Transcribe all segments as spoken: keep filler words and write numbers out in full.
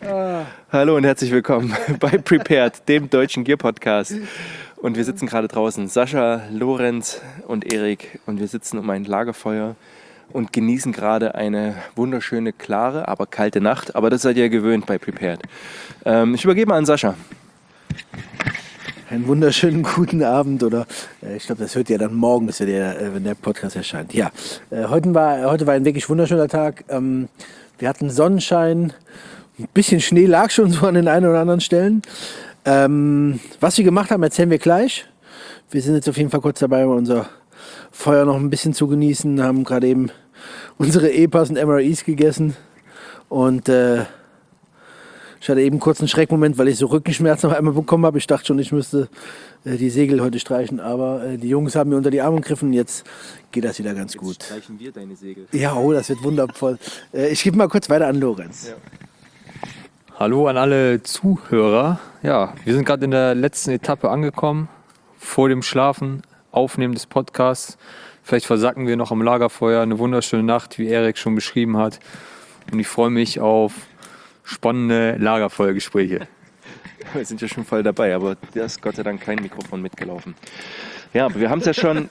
Ah. Hallo und herzlich willkommen bei Prepared, dem deutschen Gear-Podcast. Und wir sitzen gerade draußen, Sascha, Lorenz und Erik. Und wir sitzen um ein Lagerfeuer und genießen gerade eine wunderschöne, klare, aber kalte Nacht. Aber das seid ihr gewöhnt bei Prepared. Ähm, ich übergebe mal an Sascha. Einen wunderschönen guten Abend oder äh, ich glaube, das hört ihr dann morgen, wenn der, äh, wenn der Podcast erscheint. Ja, äh, heute, war, heute war ein wirklich wunderschöner Tag. Ähm, wir hatten Sonnenschein, ein bisschen Schnee lag schon so an den einen oder anderen Stellen. Ähm, was wir gemacht haben, erzählen wir gleich. Wir sind jetzt auf jeden Fall kurz dabei, unser Feuer noch ein bisschen zu genießen. Haben gerade eben unsere E P As und M R Is gegessen und äh, ich hatte eben kurz einen Schreckmoment, weil ich so Rückenschmerzen auf einmal bekommen habe. Ich dachte schon, ich müsste äh, die Segel heute streichen, aber äh, die Jungs haben mir unter die Arme gegriffen. Jetzt geht das wieder ganz Jetzt gut. Streichen wir deine Segel. Ja, oh, das wird wundervoll. äh, ich gebe mal kurz weiter an Lorenz. Ja. Hallo an alle Zuhörer. Ja, wir sind gerade in der letzten Etappe angekommen. Vor dem Schlafen, Aufnehmen des Podcasts. Vielleicht versacken wir noch am Lagerfeuer. Eine wunderschöne Nacht, wie Erik schon beschrieben hat. Und ich freue mich auf spannende Lagerfeuergespräche. Wir sind ja schon voll dabei, aber da ist Gott sei Dank kein Mikrofon mitgelaufen. Ja, aber wir haben es ja schon...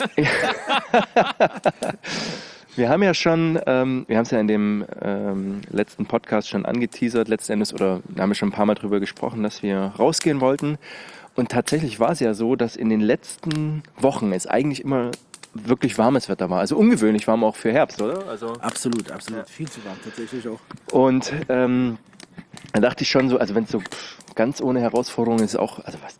wir haben ja schon, ähm, wir haben es ja in dem ähm, letzten Podcast schon angeteasert, letzten Endes, oder wir haben ja schon ein paar Mal drüber gesprochen, dass wir rausgehen wollten. Und tatsächlich war es ja so, dass in den letzten Wochen es eigentlich immer wirklich warmes Wetter war. Also ungewöhnlich warm auch für Herbst, oder? Also, Absolut, absolut. Ja. Viel zu warm, tatsächlich auch. und ähm, da dachte ich schon so, also wenn es so pff, ganz ohne Herausforderung ist, auch, also was.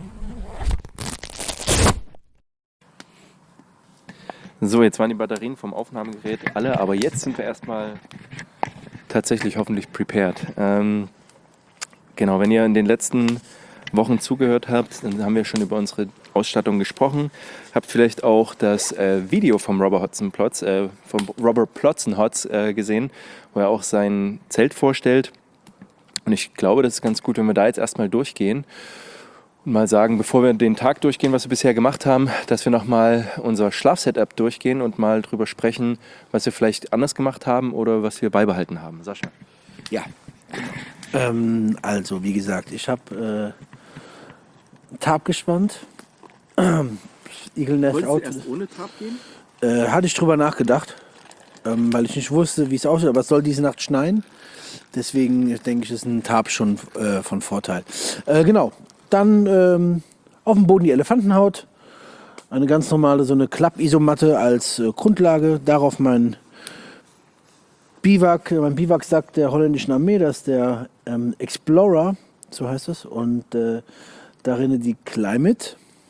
So, jetzt waren die Batterien vom Aufnahmegerät alle, aber jetzt sind wir erstmal tatsächlich hoffentlich prepared. Ähm, genau, wenn ihr in den letzten Wochen zugehört habt, dann haben wir schon über unsere Ausstattung gesprochen. Habt vielleicht auch das äh, Video vom Robert Hotzenplotz, äh, vom Robert Plotzenhotz äh, gesehen, wo er auch sein Zelt vorstellt. Und ich glaube, das ist ganz gut, wenn wir da jetzt erstmal durchgehen und mal sagen, bevor wir den Tag durchgehen, was wir bisher gemacht haben, dass wir nochmal unser Schlafsetup durchgehen und mal drüber sprechen, was wir vielleicht anders gemacht haben oder was wir beibehalten haben. Sascha. Ja, ähm, also wie gesagt, ich habe äh, Tarp gespannt. Eagle Nest Out. ohne Trab gehen? Äh, hatte ich drüber nachgedacht, ähm, weil ich nicht wusste, wie es aussieht, aber es soll diese Nacht schneien. Deswegen denke ich, ist ein Tarp schon äh, von Vorteil. Äh, genau, dann ähm, auf dem Boden die Elefantenhaut. Eine ganz normale, so eine Klapp-Isomatte als äh, Grundlage. Darauf mein Biwak, mein Biwaksack der holländischen Armee, das ist der ähm, Explorer, so heißt es. Und äh, darin die Climate.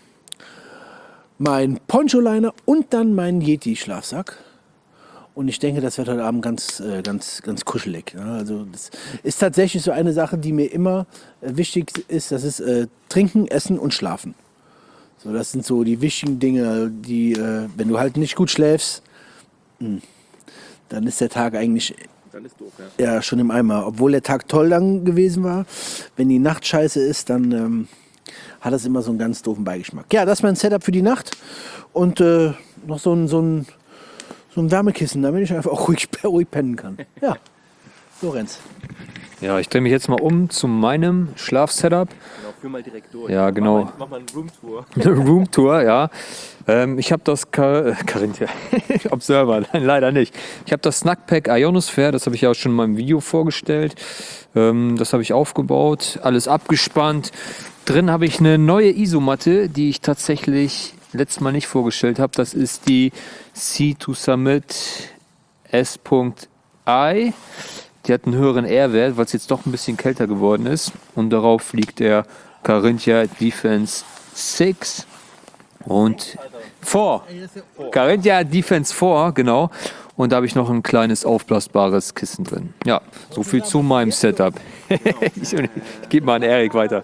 Mein Poncho-Liner und dann mein Yeti-Schlafsack. Und ich denke, das wird heute Abend ganz, äh, ganz, ganz kuschelig. Ja? Also das ist tatsächlich so eine Sache, die mir immer äh, wichtig ist. Das ist äh, Trinken, Essen und Schlafen. So, das sind so die wichtigen Dinge, die, äh, wenn du halt nicht gut schläfst, mh, dann ist der Tag eigentlich Dann ist doof, ja. ja, schon im Eimer. Obwohl der Tag toll lang gewesen war. Wenn die Nacht scheiße ist, dann ähm, hat das immer so einen ganz doofen Beigeschmack. Ja, das ist mein Setup für die Nacht. Und äh, noch so ein, so ein So ein Wärmekissen, damit ich einfach auch ruhig, ruhig pennen kann. Ja, Lorenz. Ja, ich drehe mich jetzt mal um zu meinem Schlafsetup. Genau, führ mal direkt durch. Ja, genau. Mach mal, mach mal eine Roomtour. Eine Roomtour, ja. Ähm, ich habe das Ka- äh, Carinthia Observer, nein, leider nicht. Ich habe das Snackpack Ionosphere, das habe ich ja auch schon in meinem Video vorgestellt. Ähm, das habe ich aufgebaut, alles abgespannt. Drin habe ich eine neue Isomatte, die ich tatsächlich letztes Mal nicht vorgestellt habe. Das ist die Sea to Summit S I. Die hat einen höheren R-Wert, weil es jetzt doch ein bisschen kälter geworden ist. Und darauf liegt der Carinthia Defense sechs und vier. Carinthia Defense vier, genau. Und da habe ich noch ein kleines aufblasbares Kissen drin. Ja, so viel zu meinem Setup. ich ich gebe mal an Erik weiter.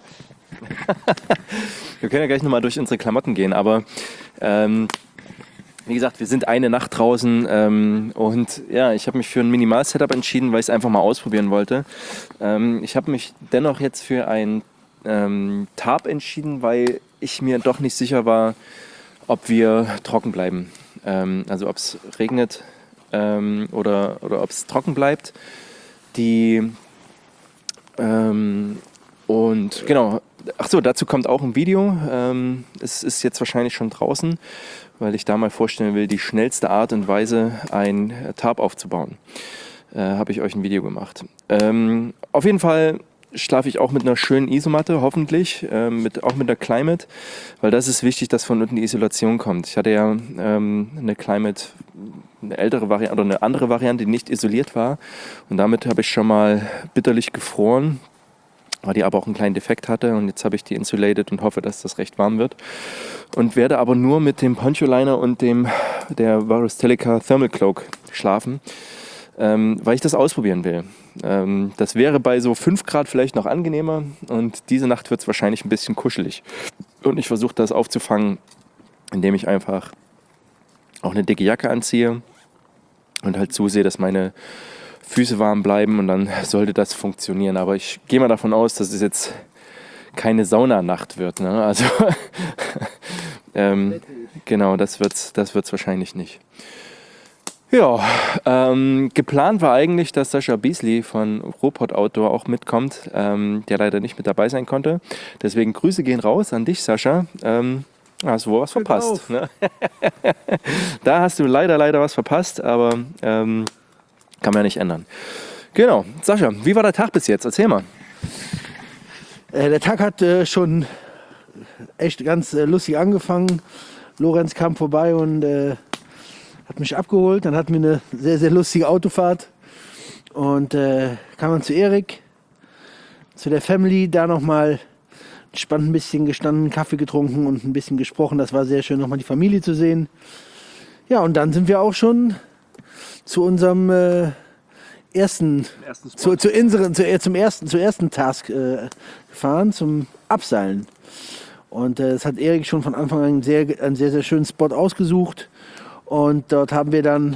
Wir können ja gleich nochmal durch unsere Klamotten gehen, aber ähm, wie gesagt, wir sind eine Nacht draußen ähm, und ja, ich habe mich für ein Minimal-Setup entschieden, weil ich es einfach mal ausprobieren wollte. Ähm, ich habe mich dennoch jetzt für ein ähm, Tarp entschieden, weil ich mir doch nicht sicher war, ob wir trocken bleiben. Ähm, also ob es regnet ähm, oder, oder ob es trocken bleibt. Die Ähm, und genau, ach so, dazu kommt auch ein Video. Ähm, es ist jetzt wahrscheinlich schon draußen, weil ich da mal vorstellen will, die schnellste Art und Weise, ein Tarp aufzubauen. Äh, habe ich euch ein Video gemacht. Ähm, auf jeden Fall schlafe ich auch mit einer schönen Isomatte, hoffentlich, ähm, mit, auch mit der Climate, weil das ist wichtig, dass von unten die Isolation kommt. Ich hatte ja ähm, eine Climate, eine ältere Variante oder eine andere Variante, die nicht isoliert war, und damit habe ich schon mal bitterlich gefroren, weil die aber auch einen kleinen Defekt hatte, und jetzt habe ich die insulated und hoffe, dass das recht warm wird, und werde aber nur mit dem Poncho-Liner und dem der Varus-Teleca Thermal Cloak schlafen, ähm, weil ich das ausprobieren will. Ähm, das wäre bei so fünf Grad vielleicht noch angenehmer, und diese Nacht wird es wahrscheinlich ein bisschen kuschelig. Und ich versuche das aufzufangen, indem ich einfach auch eine dicke Jacke anziehe und halt zusehe, dass meine Füße warm bleiben, und dann sollte das funktionieren. Aber ich gehe mal davon aus, dass es jetzt keine Saunanacht wird. Ne? Also ähm, genau, das wird's, das wird's wahrscheinlich nicht. Ja, ähm, geplant war eigentlich, dass Sascha Beasley von Ruhrpott Outdoor auch mitkommt, ähm, der leider nicht mit dabei sein konnte. Deswegen Grüße gehen raus an dich, Sascha. Ähm, hast du wohl was verpasst. Ne? Da hast du leider, leider was verpasst, aber ähm, kann man ja nicht ändern. Genau, Sascha, wie war der Tag bis jetzt? Erzähl mal. Äh, der Tag hat äh, schon echt ganz äh, lustig angefangen. Lorenz kam vorbei und äh, hat mich abgeholt. Dann hatten wir eine sehr, sehr lustige Autofahrt. Und äh, kam dann zu Erik, zu der Family, da nochmal entspannt ein bisschen gestanden, Kaffee getrunken und ein bisschen gesprochen. Das war sehr schön, nochmal die Familie zu sehen. Ja, und dann sind wir auch schon zu unserem äh, ersten, zu, zu unseren, zu, zum ersten, zu ersten Task äh, gefahren, zum Abseilen. Und äh, das hat Erik schon von Anfang an einen sehr, einen sehr, sehr schönen Spot ausgesucht. Und dort haben wir dann,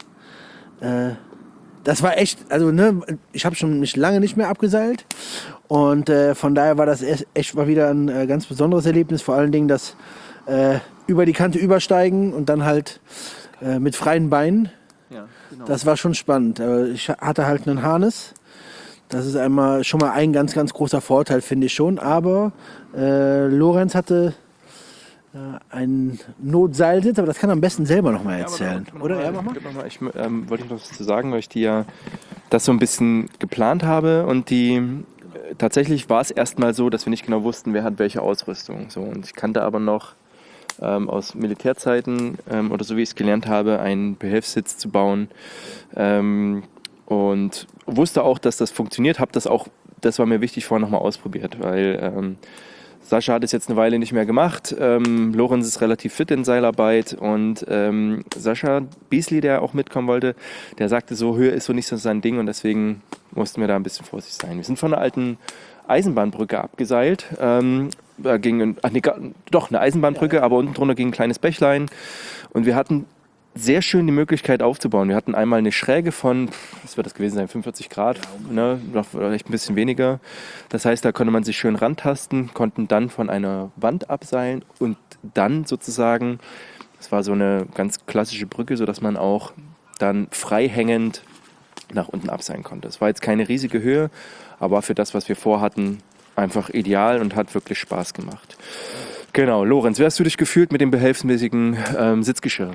äh, das war echt, also ne, ich habe schon mich lange nicht mehr abgeseilt. Und äh, von daher war das echt mal wieder ein äh, ganz besonderes Erlebnis. Vor allen Dingen das äh, über die Kante übersteigen und dann halt äh, mit freien Beinen. Ja, genau. Das war schon spannend. Ich hatte halt einen Harness. Das ist einmal schon mal ein ganz, ganz großer Vorteil, finde ich schon. Aber äh, Lorenz hatte äh, einen Notseilsitz, aber das kann er am besten selber noch mal erzählen. Ja, oder? Mal, Ja, mach mal. noch mal. Ich ähm, wollte noch was zu sagen, weil ich die ja das so ein bisschen geplant habe, und die äh, tatsächlich war es erstmal so, dass wir nicht genau wussten, wer hat welche Ausrüstung. So, und ich kannte aber noch ähm, aus Militärzeiten ähm, oder so wie ich es gelernt habe, einen Behelfssitz zu bauen. Ähm, und wusste auch, dass das funktioniert. Habe das auch, das war mir wichtig, vorher nochmal ausprobiert, weil ähm, Sascha hat es jetzt eine Weile nicht mehr gemacht. Ähm, Lorenz ist relativ fit in Seilarbeit, und ähm, Sascha Beasley, der auch mitkommen wollte, der sagte so, Höhe ist so nicht so sein Ding, und deswegen mussten wir da ein bisschen vorsichtig sein. Wir sind von einer alten Eisenbahnbrücke abgeseilt. Ähm, da ging, ach nee, doch eine Eisenbahnbrücke, aber unten drunter ging ein kleines Bächlein, und wir hatten sehr schön die Möglichkeit aufzubauen. Wir hatten einmal eine Schräge von, was wird das gewesen sein, fünfundvierzig Grad, ne? Noch vielleicht ein bisschen weniger. Das heißt, da konnte man sich schön rantasten, konnten dann von einer Wand abseilen und dann sozusagen, das war so eine ganz klassische Brücke, sodass man auch dann frei hängend nach unten abseilen konnte. Es war jetzt keine riesige Höhe, aber für das, was wir vorhatten, einfach ideal und hat wirklich Spaß gemacht. Genau, Lorenz, wie hast du dich gefühlt mit dem behelfsmäßigen ähm, Sitzgeschirr?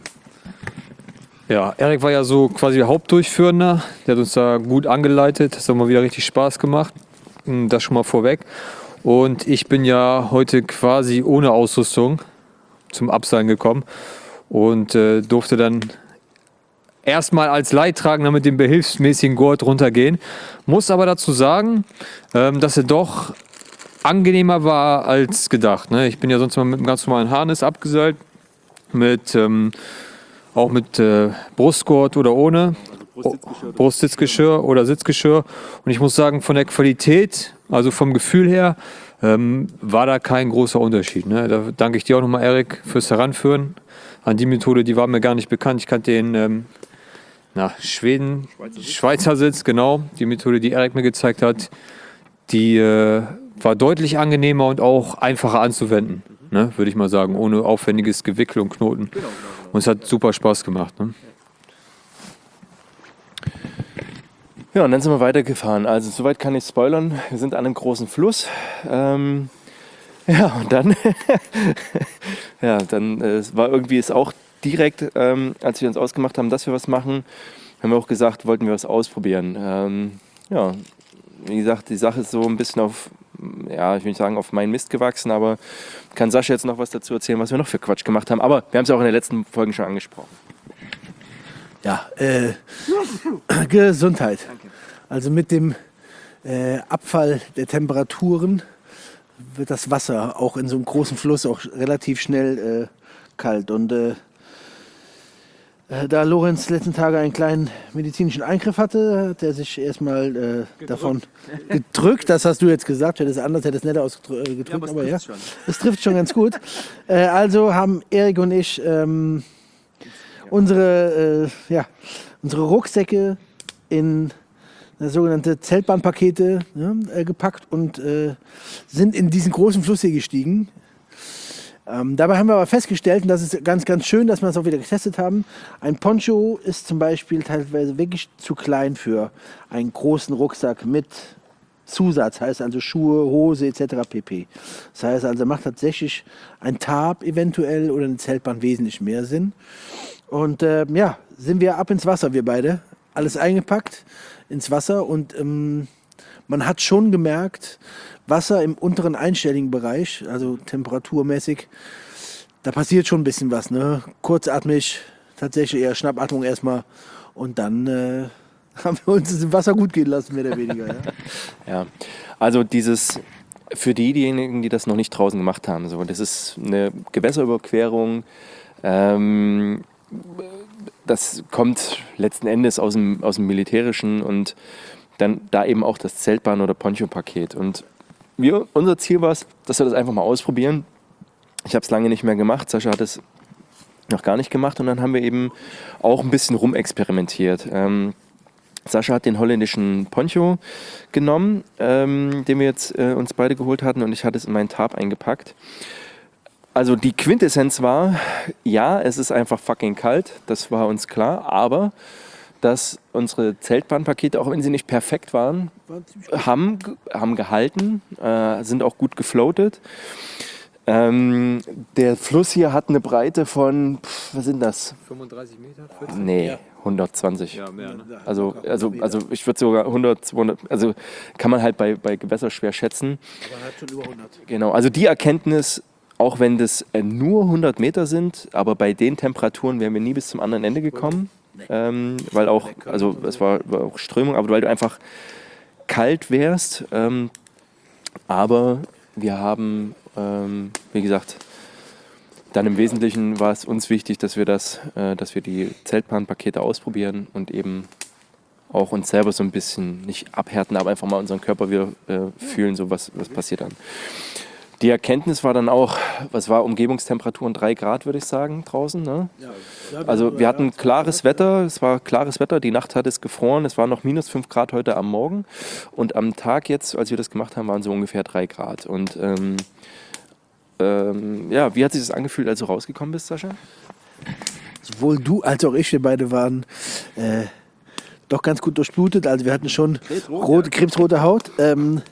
Ja, Erik war ja so quasi der Hauptdurchführender. Der hat uns da gut angeleitet. Das hat mal wieder richtig Spaß gemacht. Das schon mal vorweg. Und ich bin ja heute quasi ohne Ausrüstung zum Abseilen gekommen und äh, durfte dann erstmal als Leidtragender mit dem behilfsmäßigen Gurt runtergehen. Muss aber dazu sagen, ähm, dass er doch angenehmer war als gedacht. Ne? Ich bin ja sonst mal mit einem ganz normalen Harness abgeseilt. Mit... Ähm, Auch mit äh, Brustgurt oder ohne, also Brustsitzgeschirr, Brustsitzgeschirr oder Sitzgeschirr. Und ich muss sagen, von der Qualität, also vom Gefühl her, ähm, war da kein großer Unterschied. Ne? Da danke ich dir auch nochmal, Erik, fürs Heranführen an die Methode. Die war mir gar nicht bekannt. Ich kannte den ähm, na, Schweden, Schweizer, Schweizer Sitz, genau. Die Methode, die Erik mir gezeigt hat, die äh, war deutlich angenehmer und auch einfacher anzuwenden, mhm. ne? Würde ich mal sagen, ohne aufwendiges Gewickel und Knoten. Genau, genau. Und es hat super Spaß gemacht. Ne? Ja, und dann sind wir weitergefahren. Also soweit kann ich spoilern. Wir sind an einem großen Fluss. Ähm, ja, und dann, ja, dann äh, war irgendwie es auch direkt, ähm, als wir uns ausgemacht haben, dass wir was machen, haben wir auch gesagt, wollten wir was ausprobieren. Ähm, ja, wie gesagt, die Sache ist so ein bisschen auf, ja, ich will nicht sagen, auf meinen Mist gewachsen, aber kann Sascha jetzt noch was dazu erzählen, was wir noch für Quatsch gemacht haben. Aber wir haben es ja auch in den letzten Folgen schon angesprochen. Ja, äh, Gesundheit. Also mit dem äh, Abfall der Temperaturen wird das Wasser auch in so einem großen Fluss auch relativ schnell äh, kalt. Und äh, äh, da Lorenz letzten Tage einen kleinen medizinischen Eingriff hatte, hat er sich erstmal äh, davon gedrückt. Das hast du jetzt gesagt, hätte es anders, hätte es netter ausgedrückt. Ja, aber, aber ja, schon. Es trifft schon ganz gut. Äh, also haben Erik und ich ähm, unsere, äh, ja, unsere Rucksäcke in sogenannte Zeltbahnpakete ja, äh, gepackt und äh, sind in diesen großen Fluss hier gestiegen. Ähm, dabei haben wir aber festgestellt, und das ist ganz, ganz schön, dass wir das auch wieder getestet haben, ein Poncho ist zum Beispiel teilweise wirklich zu klein für einen großen Rucksack mit Zusatz, heißt also Schuhe, Hose et cetera pp. Das heißt also, macht tatsächlich ein Tarp eventuell oder eine Zeltbahn wesentlich mehr Sinn. Und äh, ja, sind wir ab ins Wasser, wir beide. Alles eingepackt ins Wasser und ähm, man hat schon gemerkt, Wasser im unteren einstelligen Bereich, also temperaturmäßig, da passiert schon ein bisschen was. Ne? Kurzatmig, tatsächlich eher Schnappatmung erstmal und dann äh, haben wir uns im Wasser gut gehen lassen, mehr oder weniger. Ja, ja. Also dieses, für die, diejenigen, die das noch nicht draußen gemacht haben, so, das ist eine Gewässerüberquerung, ähm, das kommt letzten Endes aus dem, aus dem Militärischen und dann da eben auch das Zeltbahn- oder Poncho-Paket. Und wir, unser Ziel war es, dass wir das einfach mal ausprobieren. Ich habe es lange nicht mehr gemacht, Sascha hat es noch gar nicht gemacht und dann haben wir eben auch ein bisschen rumexperimentiert. Ähm, Sascha hat den holländischen Poncho genommen, ähm, den wir jetzt äh, uns beide geholt hatten und ich hatte es in meinen Tarp eingepackt. Also die Quintessenz war, ja, es ist einfach fucking kalt, das war uns klar, aber dass unsere Zeltbahnpakete, auch wenn sie nicht perfekt waren, haben, haben gehalten, äh, sind auch gut gefloatet. Ähm, der Fluss hier hat eine Breite von, pff, was sind das? fünfunddreißig Meter? vierzig? Nee, Ja. hundertzwanzig. Ja, mehr, ne? Also, also, also ich würde sogar hundert, zweihundert, also kann man halt bei, bei Gewässer schwer schätzen. aber hat schon über hundert. Genau, also die Erkenntnis, auch wenn das äh, nur hundert Meter sind, aber bei den Temperaturen wären wir nie bis zum anderen Ende gekommen. Ähm, weil auch, also es war, war auch Strömung, aber weil du einfach kalt wärst. Ähm, aber wir haben, ähm, wie gesagt, dann im Wesentlichen war es uns wichtig, dass wir das, äh, dass wir die Zeltbahnpakete ausprobieren und eben auch uns selber so ein bisschen nicht abhärten, aber einfach mal unseren Körper wieder äh, fühlen, so was, was passiert dann. Die Erkenntnis war dann auch, was war Umgebungstemperaturen drei Grad, würde ich sagen, draußen. Ne? Also wir hatten klares Wetter, es war klares Wetter, die Nacht hat es gefroren, es waren noch minus fünf Grad heute am Morgen und am Tag jetzt, als wir das gemacht haben, waren so ungefähr drei Grad. Und ähm, ähm, ja, wie hat sich das angefühlt, als du rausgekommen bist, Sascha? Sowohl du als auch ich, wir beide waren äh, doch ganz gut durchblutet, also wir hatten schon Krebsrot, rote, ja. krebsrote Haut. Ähm,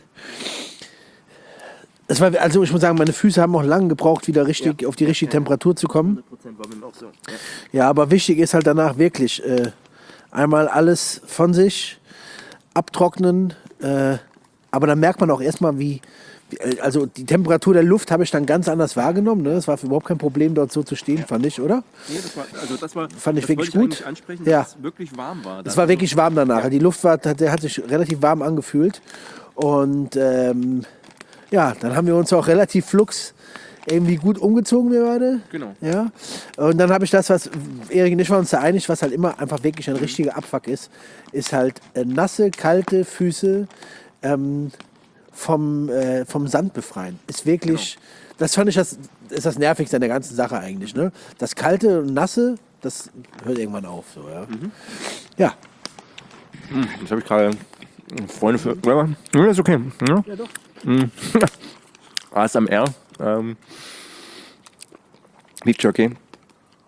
Es war, also ich muss sagen, meine Füße haben auch lange gebraucht, wieder richtig Ja. auf die richtige Temperatur zu kommen. hundert Prozent war mir auch so. Ja. Ja, aber wichtig ist halt danach wirklich äh, einmal alles von sich abtrocknen. Äh, aber dann merkt man auch erstmal, wie, wie, also die Temperatur der Luft habe ich dann ganz anders wahrgenommen. Ne? Es war überhaupt kein Problem, dort so zu stehen, fand ich, oder? Nee, das war, also das war, Fand ich das wirklich wollte gut. eigentlich ansprechen, Ja. dass es wirklich warm war. Es war wirklich warm danach. Die Luft war, der hat sich relativ warm angefühlt. Und ähm, ja, dann haben wir uns auch relativ flugs irgendwie gut umgezogen, wir beide. Genau. Ja. Und dann habe ich das, was Erik und ich waren uns da einig, was halt immer einfach wirklich ein richtiger Abfuck ist, ist halt äh, nasse, kalte Füße ähm, vom, äh, vom Sand befreien. Ist wirklich, das fand ich das, ist das Nervigste an der ganzen Sache eigentlich. Ne? Das kalte und nasse, das hört irgendwann auf. So, ja. Mhm. Ja. Hm, das habe ich gerade Freunde für. Ja, das ist okay. Ja, Ja, doch. A S M R. Ähm, Beef Jerky.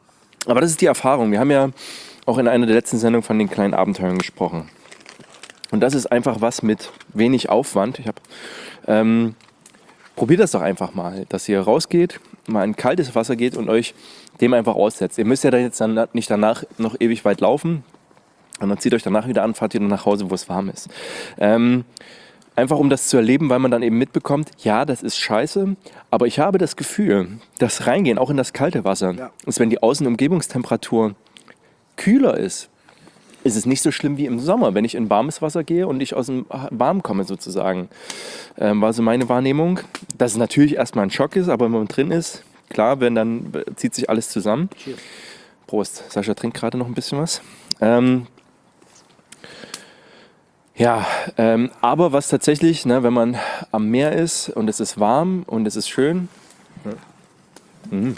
Aber das ist die Erfahrung. Wir haben ja auch in einer der letzten Sendungen von den kleinen Abenteuern gesprochen. Und das ist einfach was mit wenig Aufwand. Ich hab, ähm, probiert das doch einfach mal, dass ihr rausgeht, mal in kaltes Wasser geht und euch dem einfach aussetzt. Ihr müsst ja dann jetzt dann nicht danach noch ewig weit laufen und dann zieht euch danach wieder an, fahrt ihr dann nach Hause, wo es warm ist. Ähm, einfach um das zu erleben, weil man dann eben mitbekommt, ja, das ist scheiße, aber ich habe das Gefühl, das Reingehen, auch in das kalte Wasser, Ja. ist, wenn die Außenumgebungstemperatur kühler ist, ist es nicht so schlimm wie im Sommer, wenn ich in warmes Wasser gehe und ich aus dem Warm komme sozusagen. Ähm, war so meine Wahrnehmung. Dass es natürlich erstmal ein Schock ist, aber wenn man drin ist, klar, wenn dann zieht sich alles zusammen. Cheers. Prost. Sascha trinkt gerade noch ein bisschen was. Ähm, ja, ähm, aber was tatsächlich, ne, wenn man am Meer ist und es ist warm und es ist schön, mhm.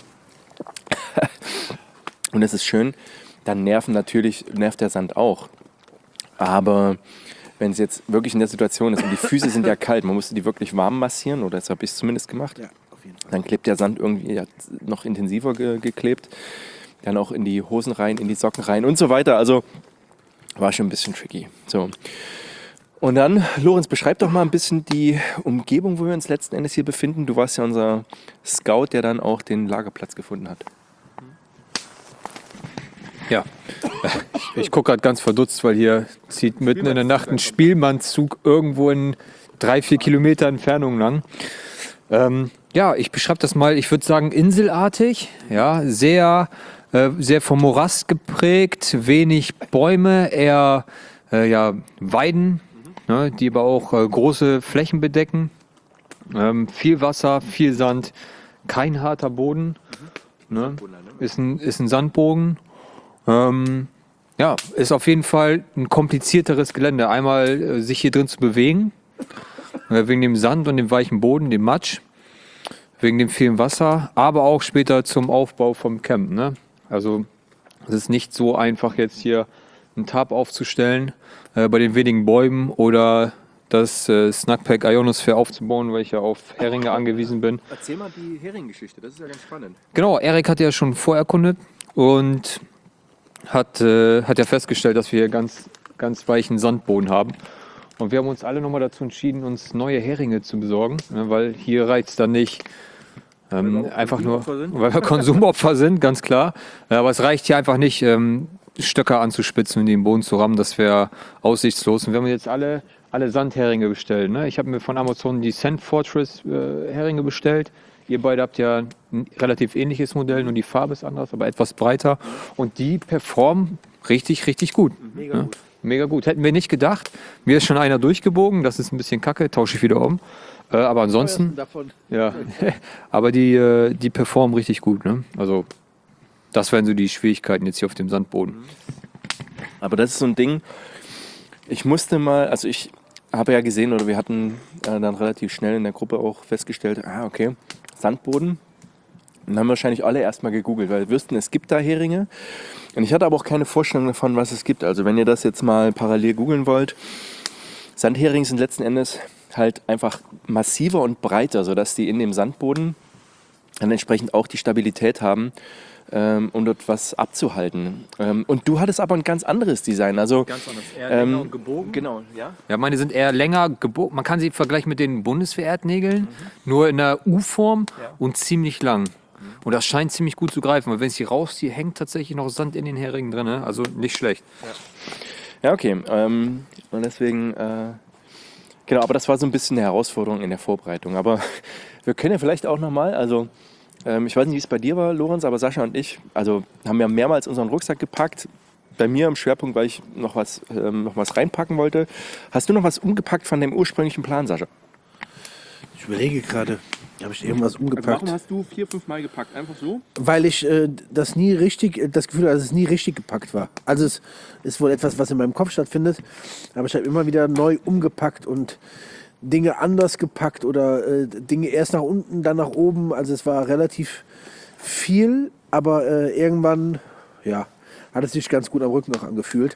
und es ist schön, dann nerven natürlich, nervt der Sand auch. Aber wenn es jetzt wirklich in der Situation ist und die Füße sind ja kalt, man musste die wirklich warm massieren, oder das habe ich zumindest gemacht, Ja, auf jeden Fall. dann klebt der Sand irgendwie ja, noch intensiver ge geklebt. Dann auch in die Hosen rein, in die Socken rein und so weiter. Also war schon ein bisschen tricky. So. Und dann, Lorenz, beschreib doch mal ein bisschen die Umgebung, wo wir uns letzten Endes hier befinden. Du warst ja unser Scout, der dann auch den Lagerplatz gefunden hat. Ja, ich gucke gerade ganz verdutzt, weil hier zieht mitten in der Nacht ein Spielmannszug irgendwo in drei, vier Kilometer Entfernung lang. Ähm, ja, ich beschreibe das mal, ich würde sagen inselartig, ja, sehr, äh, sehr vom Morast geprägt, wenig Bäume, eher äh, ja, Weiden, ne, die aber auch äh, große Flächen bedecken. Ähm, viel Wasser, viel Sand, kein harter Boden, ne, ist ein, ist ein Sandbogen. Ähm, ja, ist auf jeden Fall ein komplizierteres Gelände. Einmal äh, sich hier drin zu bewegen, äh, wegen dem Sand und dem weichen Boden, dem Matsch, wegen dem vielen Wasser, aber auch später zum Aufbau vom Camp. Ne? Also es ist nicht so einfach jetzt hier einen Tarp aufzustellen äh, bei den wenigen Bäumen oder das äh, Snackpack Ionosphere aufzubauen, weil ich ja auf Heringe angewiesen bin. Erzähl mal die Hering-Geschichte, das ist ja ganz spannend. Genau, Erik hat ja schon vorerkundet und hat, äh, hat ja festgestellt, dass wir hier ganz, ganz weichen Sandboden haben. Und wir haben uns alle nochmal dazu entschieden, uns neue Heringe zu besorgen, ne, weil hier reizt dann nicht ähm, einfach nur, weil wir Konsumopfer sind, ganz klar. Ja, aber es reicht hier einfach nicht, ähm, Stöcker anzuspitzen und die im Boden zu rammen, das wäre aussichtslos. Und wir haben jetzt alle, alle Sandheringe bestellt. Ne? Ich habe mir von Amazon die Sand Fortress äh, Heringe bestellt. Ihr beide habt ja ein relativ ähnliches Modell, nur die Farbe ist anders, aber etwas breiter. Und die performen richtig, richtig gut. Mega ja? gut. Mega gut. Hätten wir nicht gedacht. Mir ist schon einer durchgebogen, das ist ein bisschen kacke, tausche ich wieder um. Äh, aber ansonsten, Davon. ja, aber die, äh, die performen richtig gut. Ne? Also das wären so die Schwierigkeiten jetzt hier auf dem Sandboden. Aber das ist so ein Ding, ich musste mal, also ich habe ja gesehen, oder wir hatten äh, dann relativ schnell in der Gruppe auch festgestellt, ah okay, Sandboden. Und haben wahrscheinlich alle erstmal gegoogelt, weil wir wüssten, es gibt da Heringe. Und ich hatte aber auch keine Vorstellung davon, was es gibt. Also wenn ihr das jetzt mal parallel googeln wollt, Sandheringe sind letzten Endes halt einfach massiver und breiter, sodass die in dem Sandboden dann entsprechend auch die Stabilität haben, ähm, um dort was abzuhalten. Ähm, und du hattest aber ein ganz anderes Design. Also, Ganz anders, eher ähm, länger und gebogen. Genau, ja. Ja, meine sind eher länger gebogen. Man kann sie vergleichen mit den Bundeswehr-Erdnägeln, nur in der U-Form Ja. und ziemlich lang. Und das scheint ziemlich gut zu greifen, weil wenn ich sie rausziehe, hängt tatsächlich noch Sand in den Heringen drin. Ne? Also nicht schlecht. Ja, okay. Ähm, und deswegen, äh, genau, aber das war so ein bisschen eine Herausforderung in der Vorbereitung. Aber wir können ja vielleicht auch nochmal, also ähm, ich weiß nicht, wie es bei dir war, Lorenz, aber Sascha und ich, also haben ja mehrmals unseren Rucksack gepackt. Bei mir im Schwerpunkt, weil ich noch was, ähm, noch was reinpacken wollte. Hast du noch was umgepackt von dem ursprünglichen Plan, Sascha? Ich überlege gerade, habe ich irgendwas umgepackt? hast du vier, fünf Mal gepackt? Einfach so? Weil ich äh, das nie richtig, äh, das Gefühl hatte, dass es nie richtig gepackt war. Also es ist wohl etwas, was in meinem Kopf stattfindet, aber ich habe immer wieder neu umgepackt und Dinge anders gepackt oder äh, Dinge erst nach unten, dann nach oben. Also es war relativ viel, aber äh, irgendwann, ja, hat es sich ganz gut am Rücken noch angefühlt.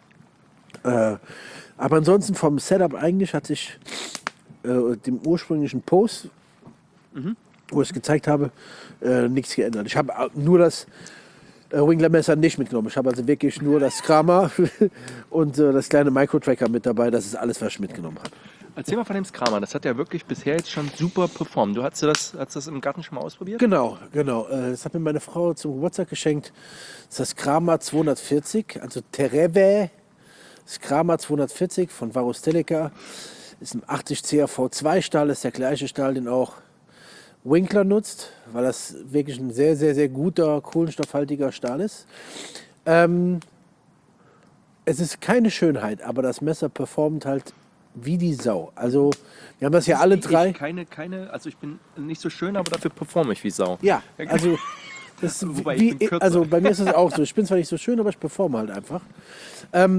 Äh, aber ansonsten vom Setup eigentlich hat sich äh, dem ursprünglichen Post, wo ich es gezeigt habe, äh, nichts geändert. Ich habe nur das äh, Winkler-Messer nicht mitgenommen. Ich habe also wirklich nur das Scrama und äh, das kleine Micro-Tracker mit dabei. Das ist alles, was ich mitgenommen habe. Erzähl mal von dem Scrama. Das hat ja wirklich bisher jetzt schon super performt. Du hast das, hast das im Garten schon mal ausprobiert? Genau, genau. Äh, Das hat mir meine Frau zum Geburtstag geschenkt. Das ist das Scrama zweihundertvierzig, also Tereve Scrama zweihundertvierzig von Varus Teleca. Ist ein achtzig C A V zwei Stahl, ist der gleiche Stahl, den auch Winkler nutzt, weil das wirklich ein sehr, sehr, sehr guter, kohlenstoffhaltiger Stahl ist. Ähm, es ist keine Schönheit, aber das Messer performt halt wie die Sau. Also wir haben das ja alle Ich- drei. Ich, keine, keine, also ich bin nicht so schön, aber dafür performe ich wie Sau. Ja, also, das ist Wobei, ich wie, bin kürzer. also bei mir ist es auch so. Ich bin zwar nicht so schön, aber ich performe halt einfach. Ähm,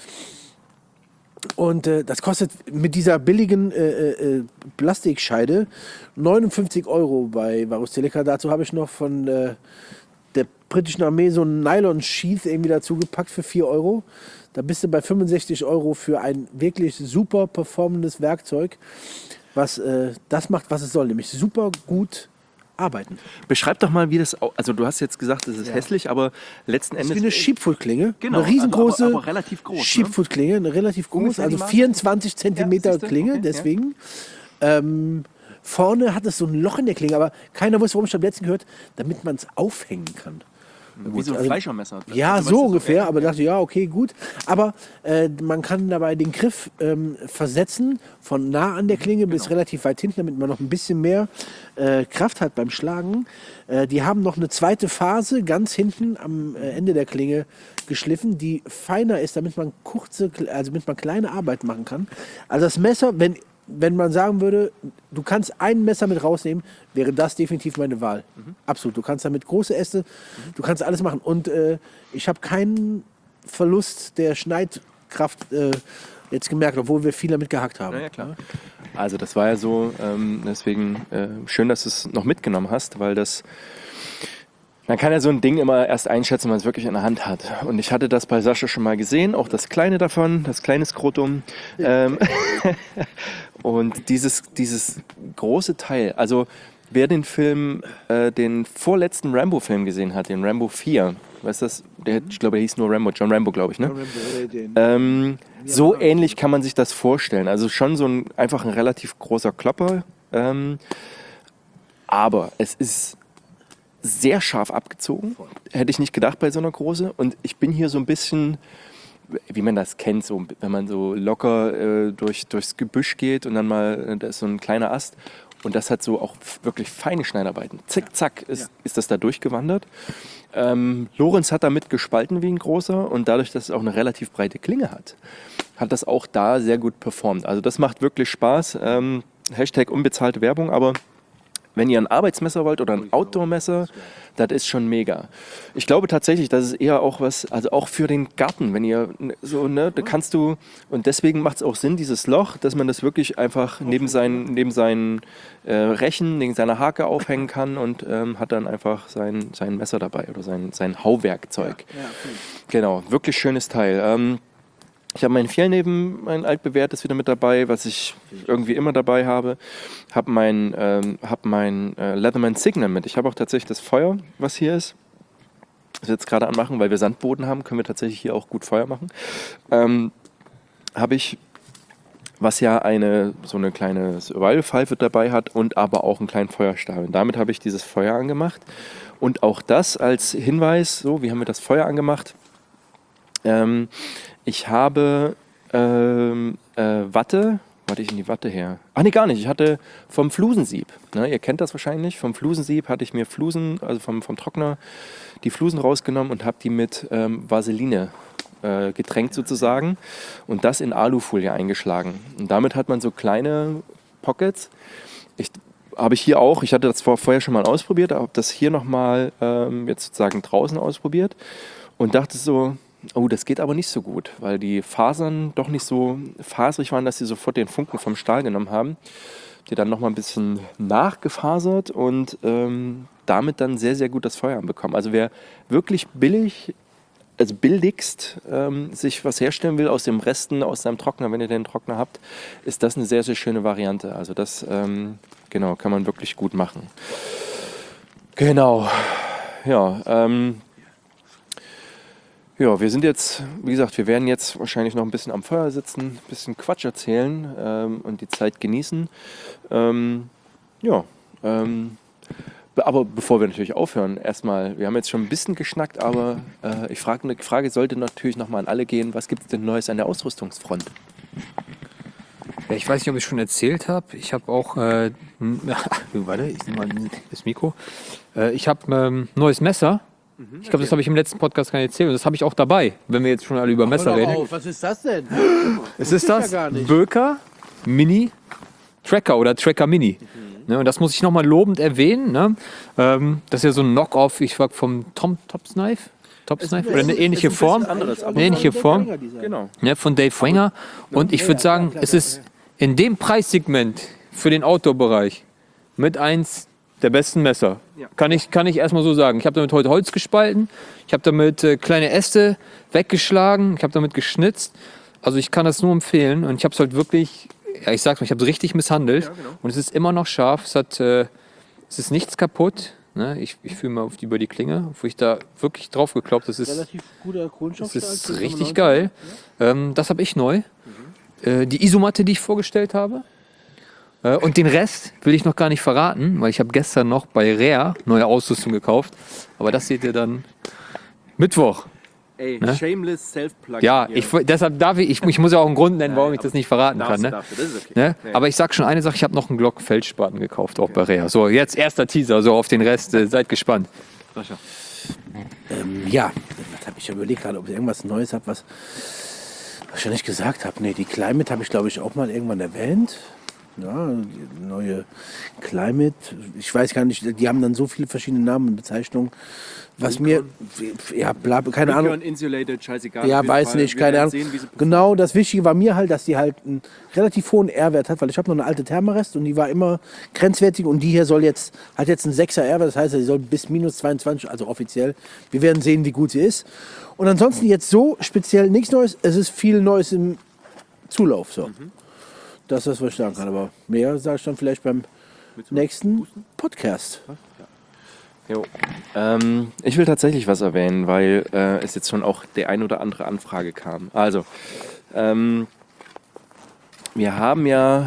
und äh, das kostet mit dieser billigen äh, äh, Plastikscheide neunundfünfzig Euro bei Varus Teleca. Dazu habe ich noch von äh, der britischen Armee so einen Nylon-Sheath irgendwie dazu gepackt für vier Euro. Da bist du bei fünfundsechzig Euro für ein wirklich super performendes Werkzeug, was äh, das macht, was es soll, nämlich super gut arbeiten. Beschreib doch mal, wie das, au- also du hast jetzt gesagt, es ist hässlich, aber letzten Das ist Endes... wie eine Sheepfoot-Klinge. Genau, Eine riesengroße aber- aber relativ groß, ne? Sheepfoot-Klinge, eine relativ groß, Ungefähr die also Maße? vierundzwanzig Zentimeter Ja, siehste? Klinge, Okay, ja. deswegen. Ähm, vorne hat es so ein Loch in der Klinge, aber keiner wusste, warum ich habe letztens gehört, damit man es aufhängen kann. Wie so ein also- Fleischermesser. Ja, Also, weißt so du, ungefähr, aber dachte, ja, okay, gut. Aber äh, man kann dabei den Griff ähm, versetzen, von nah an der Klinge bis relativ weit hinten, damit man noch ein bisschen mehr äh, Kraft hat beim Schlagen. Äh, die haben noch eine zweite Phase ganz hinten am äh, Ende der Klinge geschliffen, die feiner ist, damit man kurze, also damit man kleine Arbeit machen kann. Also das Messer, wenn wenn man sagen würde, du kannst ein Messer mit rausnehmen, wäre das definitiv meine Wahl. Mhm. Absolut. Du kannst damit große Äste, du kannst alles machen. Und äh, ich habe keinen Verlust der Schneidkraft äh, jetzt gemerkt, obwohl wir viel damit gehackt haben. Ja, ja, klar. Also das war ja so, ähm, deswegen äh, schön, dass du es noch mitgenommen hast, weil das, man kann ja so ein Ding immer erst einschätzen, wenn man es wirklich in der Hand hat. Und ich hatte das bei Sascha schon mal gesehen, auch das Kleine davon, das kleine Skrotum. Ähm, und dieses, dieses große Teil, also wer den Film, äh, den vorletzten Rambo-Film gesehen hat, den Rambo vier, weißt du das, der, ich glaube, der hieß nur Rambo, John Rambo, glaube ich, ne? Ähm, so ähnlich kann man sich das vorstellen. Also schon so ein, einfach ein relativ großer Klopper. Ähm, aber es ist sehr scharf abgezogen. Hätte ich nicht gedacht bei so einer Große. Und ich bin hier so ein bisschen, wie man das kennt, so, wenn man so locker äh, durch, durchs Gebüsch geht und dann mal, da ist so ein kleiner Ast. Und das hat so auch wirklich feine Schneidarbeiten. Zick, zack, ist, ja. ist das da durchgewandert. Ähm, Lorenz hat damit gespalten wie ein großer und dadurch, dass es auch eine relativ breite Klinge hat, hat das auch da sehr gut performt. Also das macht wirklich Spaß. Ähm, Hashtag unbezahlte Werbung, aber wenn ihr ein Arbeitsmesser wollt oder ein Outdoor-Messer, das ist schon mega. Ich glaube tatsächlich, das ist eher auch was, also auch für den Garten, wenn ihr so, ne, da kannst du, und deswegen macht es auch Sinn, dieses Loch, dass man das wirklich einfach neben seinen, neben seinen äh, Rechen, neben seiner Hake aufhängen kann und ähm, hat dann einfach sein, sein Messer dabei oder sein, sein Hauwerkzeug. Ja, ja, okay. Genau, wirklich schönes Teil. Ähm, Ich habe mein Fjellneben, mein altbewährtes, wieder mit dabei, was ich irgendwie immer dabei habe. Habe mein, ähm, hab mein äh, Leatherman Signal mit. Ich habe auch tatsächlich das Feuer, was hier ist. Das wir jetzt gerade anmachen, weil wir Sandboden haben, können wir tatsächlich hier auch gut Feuer machen. Ähm, habe ich, was ja eine so eine kleine Survival-Pfeife dabei hat und aber auch einen kleinen Feuerstab. Und damit habe ich dieses Feuer angemacht. Und auch das als Hinweis, so, wie haben wir das Feuer angemacht? Ähm, ich habe ähm, äh, Watte, warte ich in die Watte her? Ach nee, gar nicht, ich hatte vom Flusensieb, ne, ihr kennt das wahrscheinlich, vom Flusensieb hatte ich mir Flusen, also vom, vom Trockner, die Flusen rausgenommen und habe die mit ähm, Vaseline äh, getränkt sozusagen und das in Alufolie eingeschlagen. Und damit hat man so kleine Pockets. Ich habe ich hier auch, ich hatte das vor, vorher schon mal ausprobiert, habe das hier nochmal ähm, jetzt sozusagen draußen ausprobiert und dachte so, oh, das geht aber nicht so gut, weil die Fasern doch nicht so faserig waren, dass sie sofort den Funken vom Stahl genommen haben. Die dann nochmal ein bisschen nachgefasert und ähm, damit dann sehr, sehr gut das Feuer anbekommen. Also wer wirklich billig, also billigst ähm, sich was herstellen will aus den Resten, aus seinem Trockner, wenn ihr den Trockner habt, ist das eine sehr, sehr schöne Variante. Also das, ähm, genau, kann man wirklich gut machen. Genau, ja, ähm, Ja, wir sind jetzt, wie gesagt, wir werden jetzt wahrscheinlich noch ein bisschen am Feuer sitzen, ein bisschen Quatsch erzählen ähm, und die Zeit genießen. Ähm, ja, ähm, be- aber bevor wir natürlich aufhören, erstmal, wir haben jetzt schon ein bisschen geschnackt, aber äh, ich frage, eine Frage sollte natürlich nochmal an alle gehen. Was gibt es denn Neues an der Ausrüstungsfront? Ja, ich weiß nicht, ob ich schon erzählt habe. Ich habe auch, äh, n- warte, ich nehme mal das Mikro. Äh, ich habe ein ähm, neues Messer. Ich glaube, das habe ich im letzten Podcast gar nicht erzählt. Und das habe ich auch dabei, wenn wir jetzt schon alle über Messer Hör doch reden. auf, was ist das denn? Es ist ja das gar nicht. Böker Mini Tracker oder Tracker Mini. Ne, und das muss ich nochmal lobend erwähnen. Ne? Ähm, das ist ja so ein Knock-off, ich sag vom Tom Tops Knife. Tops Knife oder eine ähnliche Form. anderes, aber Eine ähnliche Form. Genau. Ne, von Dave Wenger. Und ich würde sagen, es ist in dem Preissegment für den Outdoor-Bereich mit eins der besten Messer. Ja. Kann ich, kann ich erstmal so sagen. Ich habe damit heute Holz gespalten, ich habe damit äh, kleine Äste weggeschlagen, ich habe damit geschnitzt. Also ich kann das nur empfehlen und ich habe es halt wirklich, ja, ich sag's mal, ich habe es richtig misshandelt. Ja, genau. Und es ist immer noch scharf, es, hat, äh, es ist nichts kaputt. Ne? Ich, ich fühle mal auf die, über die Klinge, wo ich da wirklich drauf gekloppt. Das ist, Relativ guter Kohlenstoff. das ist richtig geil. Ähm, das habe ich neu. Äh, die Isomatte, die ich vorgestellt habe. Äh, und den Rest will ich noch gar nicht verraten, weil ich habe gestern noch bei Rare neue Ausrüstung gekauft. Aber das seht ihr dann Mittwoch. Ey, Ne? shameless self-plug. Ja, ich, deshalb darf ich, ich, ich muss ja auch einen Grund nennen, warum ich das nicht verraten kann. Ne? Darfst du, das ist okay. Ne? Nee. Aber ich sag schon eine Sache, ich habe noch einen Glock Feldspaten gekauft, auch bei Rea. So, jetzt erster Teaser, so auf den Rest, äh, seid gespannt. Sascha. Ähm, ja, das habe ich ja überlegt gerade, ob ich irgendwas Neues habe, was was ich ja nicht gesagt habe. Nee, die Climate habe ich, glaube ich, auch mal irgendwann erwähnt. Ja, die neue Climate. Ich weiß gar nicht, die haben dann so viele verschiedene Namen und Bezeichnungen. Was mir, ja, bla, keine Ahnung. Insulated, scheißegal. Ja, auf jeden weiß Fall. nicht, Wir keine werden Ahnung. sehen, wie sie Genau, das Wichtige war mir halt, dass die halt einen relativ hohen R-Wert hat, weil ich habe noch eine alte Thermarest und die war immer grenzwertig und die hier soll jetzt, hat jetzt einen sechser R-Wert, das heißt, sie soll bis minus zweiundzwanzig, also offiziell. Wir werden sehen, wie gut sie ist. Und ansonsten jetzt so speziell nichts Neues, es ist viel Neues im Zulauf. So. Mhm. Das ist das, was ich sagen kann, aber mehr sage ich dann vielleicht beim nächsten Podcast. Jo. Ähm, ich will tatsächlich was erwähnen, weil äh, es jetzt schon auch die ein oder andere Anfrage kam. Also, ähm, wir haben ja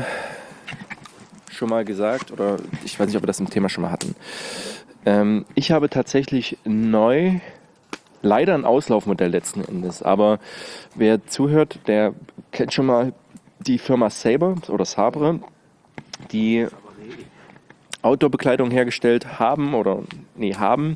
schon mal gesagt, oder ich weiß nicht, ob wir das im Thema schon mal hatten. Ähm, ich habe tatsächlich neu, leider ein Auslaufmodell letzten Endes, aber wer zuhört, der kennt schon mal die Firma Sabre oder Sabre, die Outdoor-Bekleidung hergestellt haben oder nee, haben.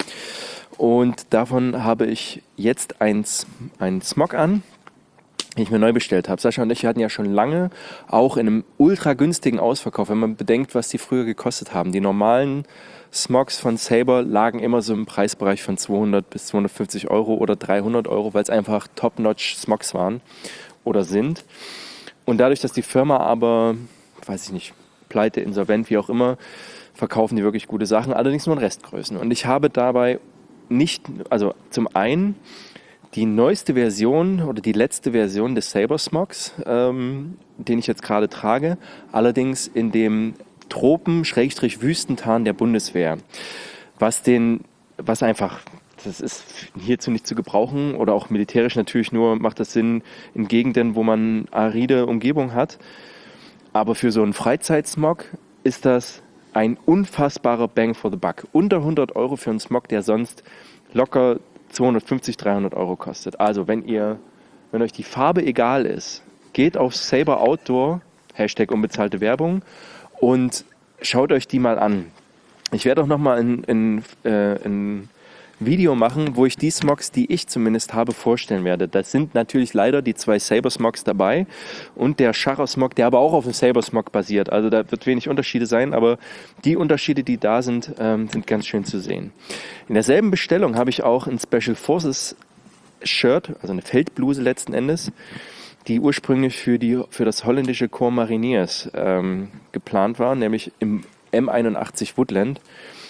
Und davon habe ich jetzt einen Smog an, den ich mir neu bestellt habe. Sascha und ich hatten ja schon lange auch in einem ultra günstigen Ausverkauf, wenn man bedenkt, was die früher gekostet haben. Die normalen Smogs von Sabre lagen immer so im Preisbereich von zweihundert bis zweihundertfünfzig Euro oder dreihundert Euro, weil es einfach Top-Notch Smogs waren oder sind. Und dadurch, dass die Firma aber, weiß ich nicht, pleite, insolvent, wie auch immer, verkaufen die wirklich gute Sachen, allerdings nur in Restgrößen. Und ich habe dabei nicht, also zum einen die neueste Version oder die letzte Version des Sabre Smogs, ähm, den ich jetzt gerade trage, allerdings in dem Tropen-Wüstentarn der Bundeswehr, was den, was einfach, das ist hierzu nicht zu gebrauchen oder auch militärisch natürlich nur, macht das Sinn in Gegenden, wo man aride Umgebung hat. Aber für so einen Freizeitsmog ist das ein unfassbarer Bang for the Buck. Unter hundert Euro für einen Smog, der sonst locker zweihundertfünfzig, dreihundert Euro kostet. Also wenn ihr, wenn euch die Farbe egal ist, geht auf Sabre Outdoor, Hashtag unbezahlte Werbung, und schaut euch die mal an. Ich werde auch nochmal ein, ein, äh, ein Video machen, wo ich die Smogs, die ich zumindest habe, vorstellen werde. Das sind natürlich leider die zwei Sabre Smogs dabei und der Schacher Smog, der aber auch auf dem Sabre Smog basiert. Also da wird wenig Unterschiede sein, aber die Unterschiede, die da sind, ähm, sind ganz schön zu sehen. In derselben Bestellung habe ich auch ein Special Forces Shirt, also eine Feldbluse letzten Endes, die ursprünglich für, die, für das holländische Corps Mariniers ähm, geplant war, nämlich im M einundachtzig Woodland.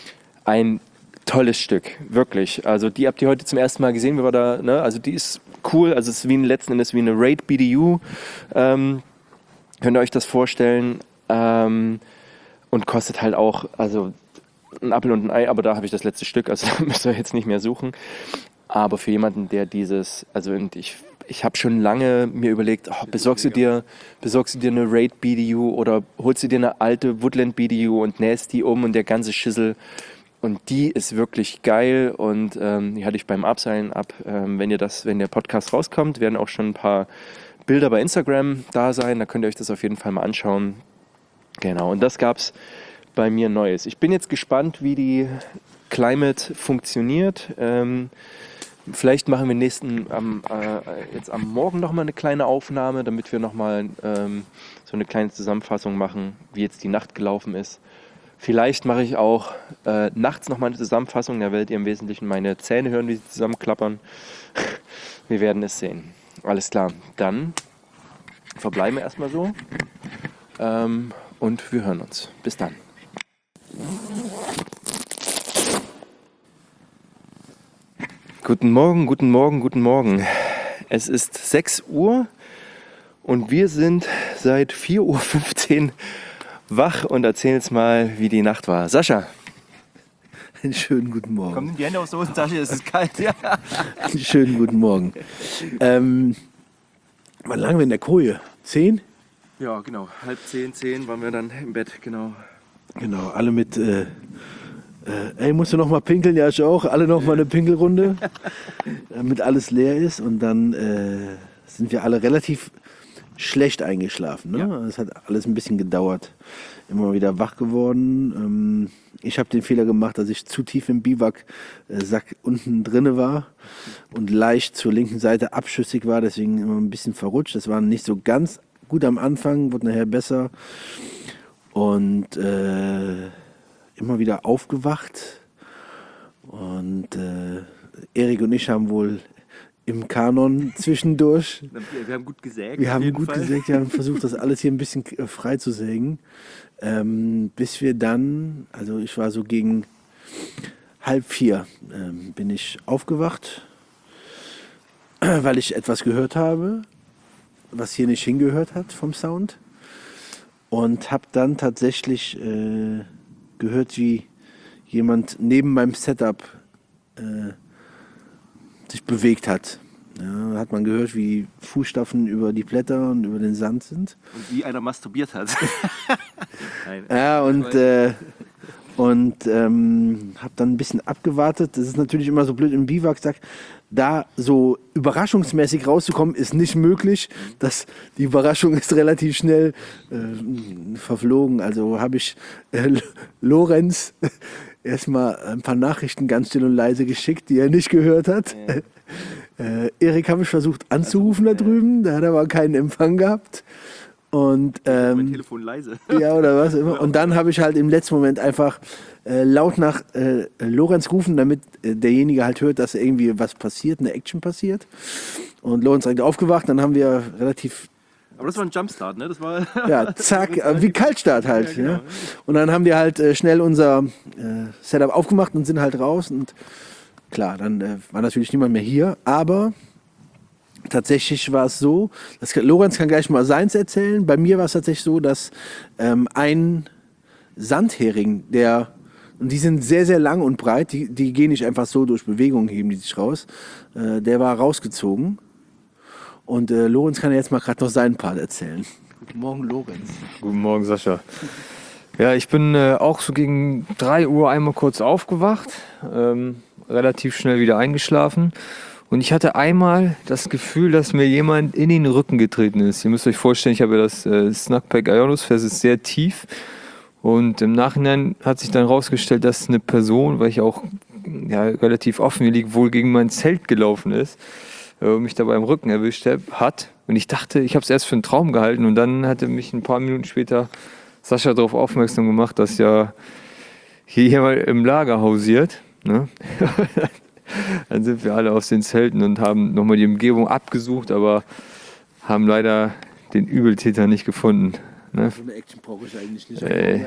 Ein tolles Stück, wirklich. Also die habt ihr heute zum ersten Mal gesehen, wie wir da, ne? Also die ist cool, also es ist wie ein, letzten Endes wie eine Raid B D U. Ähm, könnt ihr euch das vorstellen? Ähm, und kostet halt auch, also ein Apfel und ein Ei, aber da habe ich das letzte Stück, also da müsst ihr jetzt nicht mehr suchen. Aber für jemanden, der dieses, also und ich, ich habe schon lange mir überlegt, oh, besorgst du dir, besorgst du dir eine Raid B D U oder holst du dir eine alte Woodland B D U und nähst die um und der ganze Schissel. Und die ist wirklich geil und ähm, die hatte ich beim Abseilen ab. Ähm, wenn ihr das, wenn der Podcast rauskommt, werden auch schon ein paar Bilder bei Instagram da sein. Da könnt ihr euch das auf jeden Fall mal anschauen. Genau, und das gab's bei mir Neues. Ich bin jetzt gespannt, wie die Climate funktioniert. Ähm, vielleicht machen wir nächsten, ähm, äh, jetzt am Morgen nochmal eine kleine Aufnahme, damit wir nochmal ähm, so eine kleine Zusammenfassung machen, wie jetzt die Nacht gelaufen ist. Vielleicht mache ich auch äh, nachts nochmal eine Zusammenfassung. Da werdet ihr im Wesentlichen meine Zähne hören, wie sie zusammenklappern. Wir werden es sehen. Alles klar, dann verbleiben wir erstmal so. Ähm, und wir hören uns. Bis dann. Guten Morgen, guten Morgen, guten Morgen. Es ist sechs Uhr und wir sind seit vier Uhr fünfzehn wach und erzählen jetzt mal, wie die Nacht war. Sascha. Einen schönen guten Morgen. Kommen die Hände aus der Hosentasche, es ist kalt. Ja. Einen schönen guten Morgen. Ähm, wann lagen wir in der Koje? Zehn? Ja, genau. Halb zehn, zehn waren wir dann im Bett, genau. Genau, alle mit, äh, äh, ey, musst du noch mal pinkeln? Ja, ich auch. Alle noch mal eine Pinkelrunde, damit alles leer ist. Und dann äh, sind wir alle relativ schlecht eingeschlafen. Ne? Ja. Es hat alles ein bisschen gedauert. Immer wieder wach geworden. Ähm, ich habe den Fehler gemacht, dass ich zu tief im Biwak-Sack unten drinne war und leicht zur linken Seite abschüssig war. Deswegen immer ein bisschen verrutscht. Das war nicht so ganz gut am Anfang, wurde nachher besser. Und äh, immer wieder aufgewacht. Und äh, Erik und ich haben wohl im Kanon zwischendurch. Wir haben gut gesägt. Wir haben gut gesägt, wir haben versucht, das alles hier ein bisschen frei zu sägen. Ähm, bis wir dann, also ich war so gegen halb vier, ähm, bin ich aufgewacht, weil ich etwas gehört habe, was hier nicht hingehört hat vom Sound. Und habe dann tatsächlich äh, gehört, wie jemand neben meinem Setup äh, sich bewegt hat. Ja, hat man gehört, wie Fußstapfen über die Blätter und über den Sand sind. Und wie einer masturbiert hat. Nein. Ja, und, äh, und ähm, habe dann ein bisschen abgewartet. Das ist natürlich immer so blöd im Biwaksack. Da so überraschungsmäßig rauszukommen, ist nicht möglich. Das, die Überraschung ist relativ schnell äh, verflogen. Also habe ich äh, Lorenz erstmal ein paar Nachrichten ganz still und leise geschickt, die er nicht gehört hat. Ja. Äh, Erik habe ich versucht anzurufen da drüben, da hat er aber keinen Empfang gehabt. Und, ähm, mein Telefon leise. Ja, oder was immer. Und dann habe ich halt im letzten Moment einfach äh, laut nach äh, Lorenz gerufen, damit äh, derjenige halt hört, dass irgendwie was passiert, eine Action passiert. Und Lorenz direkt aufgewacht, dann haben wir relativ... Aber das war ein Jumpstart, ne? Das war ja, zack, äh, wie Kaltstart halt. Ja, genau. Ja. Und dann haben wir halt äh, schnell unser äh, Setup aufgemacht und sind halt raus. Und klar, dann äh, war natürlich niemand mehr hier, aber tatsächlich war es so, das kann, Lorenz kann gleich mal seins erzählen, bei mir war es tatsächlich so, dass ähm, ein Sandhering, der, und die sind sehr, sehr lang und breit, die, die gehen nicht einfach so durch Bewegung, heben die sich raus, äh, der war rausgezogen und äh, Lorenz kann jetzt mal gerade noch seinen Part erzählen. Guten Morgen, Lorenz. Guten Morgen, Sascha. Ja, ich bin äh, auch so gegen drei Uhr einmal kurz aufgewacht, ähm, relativ schnell wieder eingeschlafen. Und ich hatte einmal das Gefühl, dass mir jemand in den Rücken getreten ist. Ihr müsst euch vorstellen, ich habe ja das äh, Snugpack Ionosphere, das ist sehr tief. Und im Nachhinein hat sich dann rausgestellt, dass eine Person, weil ich auch ja, relativ offen hier liege, wohl gegen mein Zelt gelaufen ist äh, und mich dabei im Rücken erwischt hat. Und ich dachte, ich habe es erst für einen Traum gehalten. Und dann hatte mich ein paar Minuten später Sascha darauf aufmerksam gemacht, dass ja hier jemand im Lager hausiert. Ne? Dann sind wir alle aus den Zelten und haben nochmal die Umgebung abgesucht, aber haben leider den Übeltäter nicht gefunden. Ne? So eine Action brauche ich eigentlich nicht. Ey.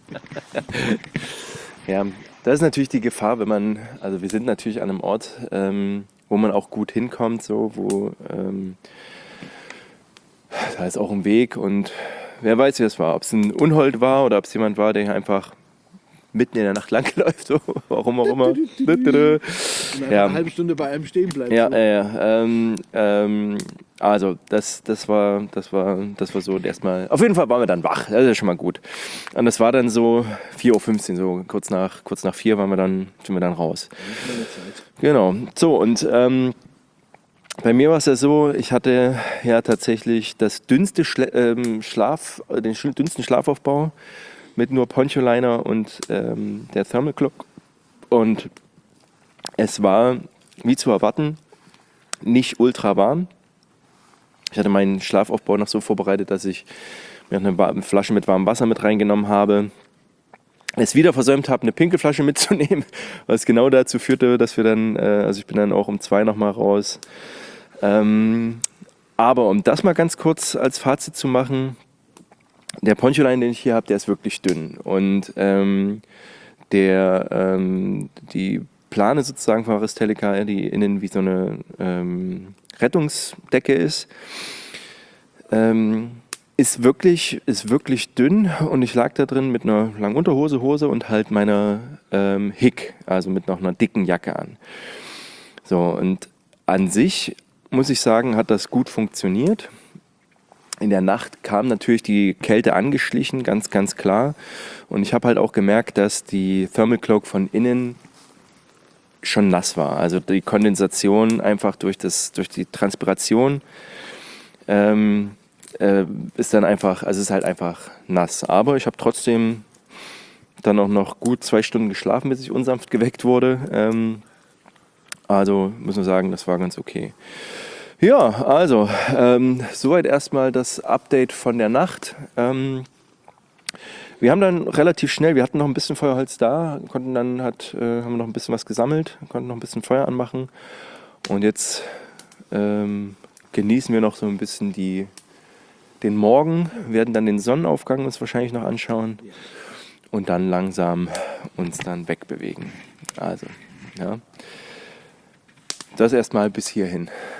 Ja, das ist natürlich die Gefahr, wenn man, also wir sind natürlich an einem Ort, ähm, wo man auch gut hinkommt, so, wo ähm, da ist auch ein Weg und wer weiß, wie es war, ob es ein Unhold war oder ob es jemand war, der hier einfach mitten in der Nacht langläuft, so, warum auch immer. Ja. Eine halbe Stunde bei einem stehen bleibt. Ja, so. äh, ja. Ähm, ähm, also das, das war, das war, das war so erstmal. Auf jeden Fall waren wir dann wach. Das ist ja schon mal gut. Und das war dann so vier Uhr fünfzehn, so kurz nach, kurz nach vier waren wir dann, sind wir dann raus. Genau. So und ähm, bei mir war es ja so, ich hatte ja tatsächlich das dünnste Schla- ähm, Schlaf, den sch- dünnsten Schlafaufbau mit nur Poncholiner und ähm, der Thermal Cloak. Und es war, wie zu erwarten, nicht ultra warm. Ich hatte meinen Schlafaufbau noch so vorbereitet, dass ich mir eine wa- Flasche mit warmem Wasser mit reingenommen habe. Es wieder versäumt habe, eine Pinkelflasche mitzunehmen, was genau dazu führte, dass wir dann, äh, also ich bin dann auch um zwei nochmal raus. Ähm, aber um das mal ganz kurz als Fazit zu machen, der Poncholine, den ich hier habe, der ist wirklich dünn. Und ähm, der, ähm, die Plane sozusagen von Aristelica, die innen wie so eine ähm, Rettungsdecke ist, ähm, ist, wirklich, ist wirklich dünn. Und ich lag da drin mit einer langen Unterhose, Hose und halt meiner ähm, Hick, also mit noch einer dicken Jacke an. So, und an sich muss ich sagen, hat das gut funktioniert. In der Nacht kam natürlich die Kälte angeschlichen, ganz, ganz klar. Und ich habe halt auch gemerkt, dass die Thermal Cloak von innen schon nass war. Also die Kondensation einfach durch, das, durch die Transpiration ähm, äh, ist dann einfach, also es ist halt einfach nass. Aber ich habe trotzdem dann auch noch gut zwei Stunden geschlafen, bis ich unsanft geweckt wurde. Ähm, also muss man sagen, das war ganz okay. Ja, also ähm, soweit erstmal das Update von der Nacht. Ähm, wir haben dann relativ schnell, wir hatten noch ein bisschen Feuerholz da, konnten dann hat, äh, haben noch ein bisschen was gesammelt, konnten noch ein bisschen Feuer anmachen und jetzt ähm, genießen wir noch so ein bisschen die, den Morgen, werden dann den Sonnenaufgang uns wahrscheinlich noch anschauen und dann langsam uns dann wegbewegen. Also, ja, das erstmal bis hierhin.